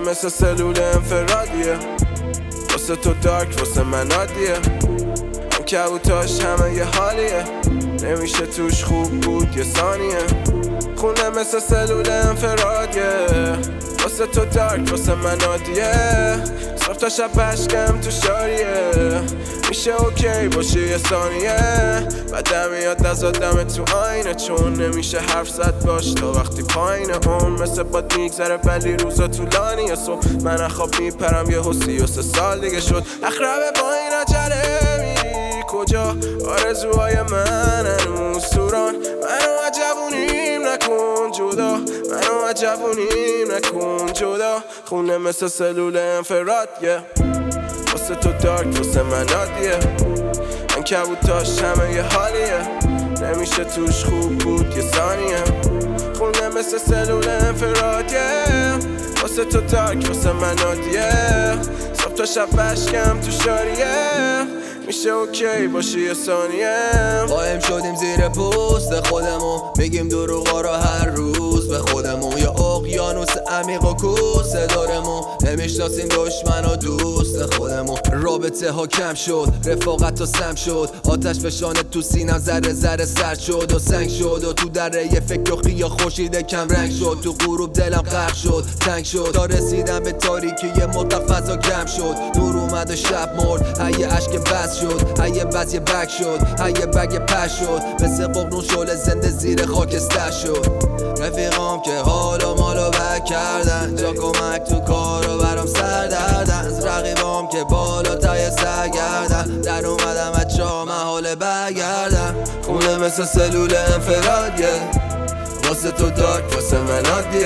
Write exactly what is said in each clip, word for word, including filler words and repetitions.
مثل سلول انفرادیه، واسه تو دارک واسه من عادیه. این کبوتاش همه یه حالیه، نمیشه توش خوب بود یه ثانیه. خونه مثل سلول انفرادیه، واسه تو دارک واسه من عادیه. صبح تا شب بشکم تو شاریه، میشه اوکی باشی یه ثانیه. بعدم میاد نزادم تو آینه، چون نمیشه حرف زد باش تا وقتی پایینه. اون مثل باد میگذره ولی روزا طولانیه. صبح من خواب میپرم یه حسی و سه سال دیگه شد. اخربه با این عجله میری کجا؟ آرزوهای من هنوز سوران. منو عجبونیم نکن جدا، منو عجبونیم نکن جدا. خونه مثل سلول انفرادیه، واسه تو دارک واسه من عادیه. من کبوتاش همه یه حالیه، نمیشه توش خوب بود یه ثانیه. خونه مثل سلول انفرادیه، واسه تو دارک واسه من عادیه. صبح تا شب بشکم تو شاریه، میشه اوکی باشی یه ثانیه. قایم شدیم زیر پوست خودمون، میگیم دروغا رو هر روز به خودمون. یا اقیانوس عمیق و کوسه دارمون، نمیشناسیم دشمن و دوست خودمون. رابطه ها کم شد، رفاقت ها سم شد. آتش فشانه تو سینم ذره ذره سرد شد و سنگ شد. و تو دره یه فکر و خیا خورشید کم رنگ شد. تو غروب دلم غرق شد، تنگ شد تا رسیدم به تاریکی مطلق. فضا کم شد، نور اومد و شب مرد. هی اشک بس شد، هی بز یه بگ شد، هی بگ پش شد. مثل ققنون شعله زنده زیر خاکستر شد. رفیقام که حالا مالو بک کردن، جا کمک تو کارو برام سر دردن. رقیبام که بالا تای سرگردن، در اومدم از جا محاله برگردن. خونه مثل سلول انفرادیه، واسه تو دارک واسه من عادیه.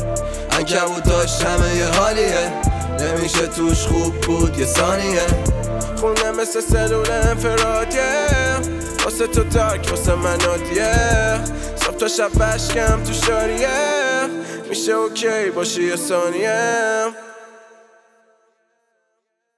عنکبوتاش همه یه حالیه، نمیشه توش خوب بود یه ثانیه. خونه مثل سلول انفرادیه، واسه تو دارک واسه من عادیه. صبح تا شب بشکم تو شاریه، میشه اوکی باشی یه ثانیه.